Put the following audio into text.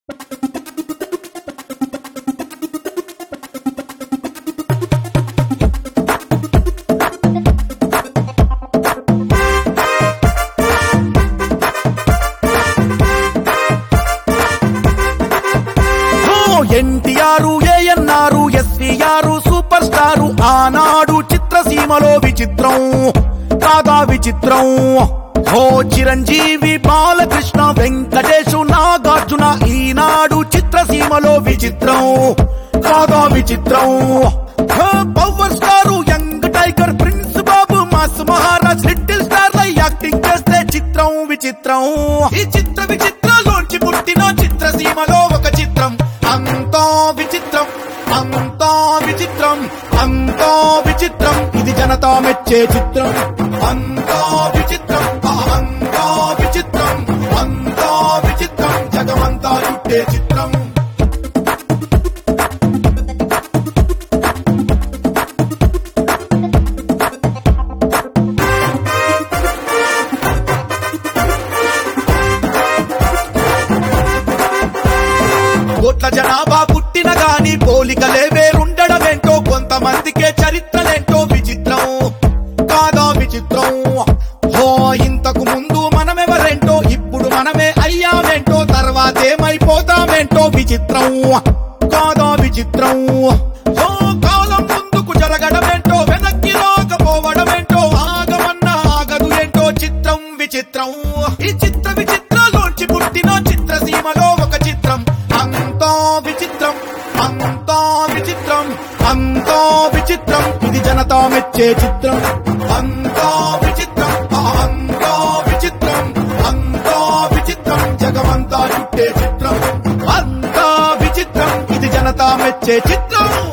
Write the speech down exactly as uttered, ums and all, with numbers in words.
NTR ANR SVR super star ఆనాడు చిత్రసీమలో విచిత్రం కాగా విచిత్రం. ఓ చిరంజీవి బాలకృష్ణ వెంకటేశు నాగార్జున ఈనాడు చిత్రసీమలో విచిత్రం కాగా విచిత్రం. Power star young tiger prince బాబు mass Maharaj little star acting చేస్తే చిత్రం విచిత్రం. ఈ చిత్ర విచిత్రాల్లోంచి పుట్టిన చిత్రసీమలో ఒక చిత్రం అంతా విచిత్రం అంతా విచిత్రం అంతా విచిత్రం. ఇది జనతా మెచ్చే చిత్రం అంతా విచిత్రం అంతా విచిత్రం అంతా విచిత్రం జగమంతా చుట్టే చిత్రం. కోట్ల జనాభా పుట్టిన గాని పోలికలే వేరుండడమేంటో కొంతమందికే చరిత్రలేంటో విచిత్రం కాదా విచిత్రం. హో ఇంతకు ముందు మనమెవరేంటో ఇప్పుడు మనమే అయ్యామేంటో తర్వాతేమైపోతామేంటో విచిత్రం కాదా విచిత్రం. హో కాలం ముందుకు జరగడమేంటో వెనక్కి రాకపోవడమేంటో ఆగమన్నా ఆగదు ఏంటో చిత్రం విచిత్రం. ఈ చిత్ర విచిత్రాల్లోంచి పుట్టిన చిత్రసీమలో ఒక చిత్రం అంతా విచిత్రం అంతా విచిత్రం అంతా విచిత్రం. ఇది జనతా మెచ్చే చిత్రం అంతా విచిత్రం అంతా విచిత్రం అంతా విచిత్రం జగమంతా చుట్టే చిత్రం అంతా విచిత్రం. ఇది జనతా మెచ్చే చిత్రం.